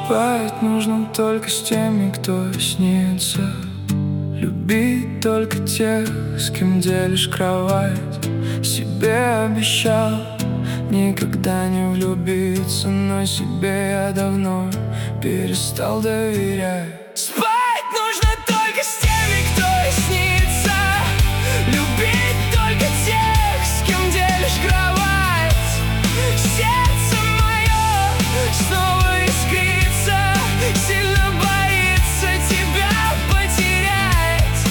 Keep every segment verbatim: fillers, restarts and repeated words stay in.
Спать нужно только с теми, кто снится. Любить только тех, с кем делишь кровать. Себе обещал никогда не влюбиться, но себе я давно перестал доверять. Спать нужно только с теми, кто снится. Любить только тех, с кем делишь кровать. Сердце мое снова искрится, сильно боится тебя потерять.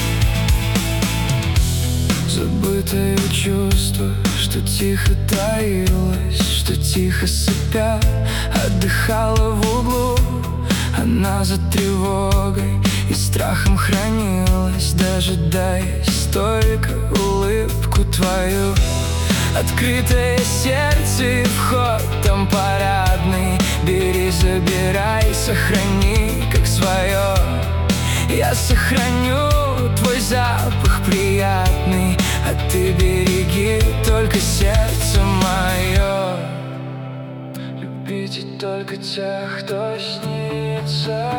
Забытое чувство, что тихо таилось, что тихо сопя отдыхала в углу. Она за тревогой и страхом хранилась, дожидаясь только улыбку твою. Открытое сердце и вход там парадный. Бери, забирай, сохрани как свое. Я сохраню твой запах приятный, а ты береги только сердце мое. Любите только тех, кто снится.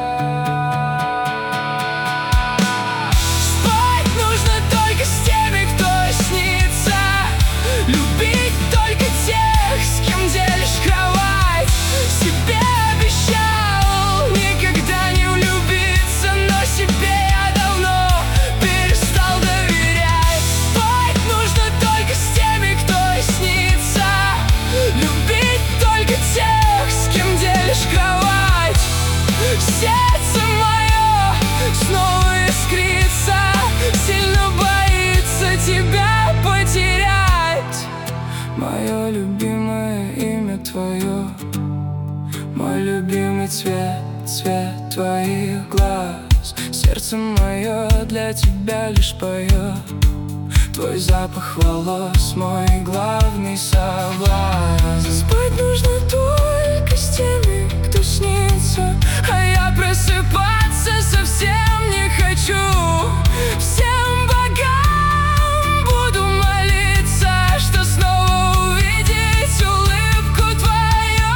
Спать нужно только с теми, кто снится. Любить только тех, с кем делишь кровать. Себе обещал никогда не влюбиться, но себе я давно перестал доверять. Спать нужно только с теми, кто снится. Любить только тех, с кем делишь кровать. Сердце мое снова искрится, сильно боится тебя потерять. Мое любимое имя твое, мой любимый цвет, цвет твоих глаз. Сердце мое для тебя лишь поет. Твой запах волос, мой главный соблазн. Спать нужно только с теми, кто снится, а я просыпаться совсем не хочу. Всем богам буду молиться, что снова увидеть улыбку твою.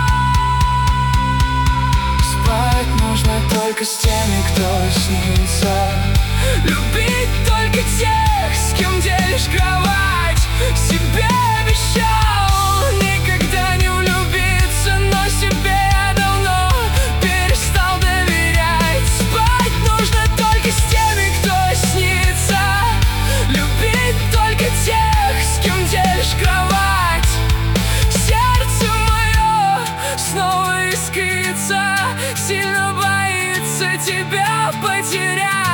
Спать нужно только с теми, кто снится. Любить только тех, с кем делишь кровать. Себе обещал никогда не влюбиться, но себе я давно перестал доверять. Спать нужно только с теми, кто снится. Любить только тех, с кем делишь кровать. Сердце мое снова искрится, сильно боится тебя потерять.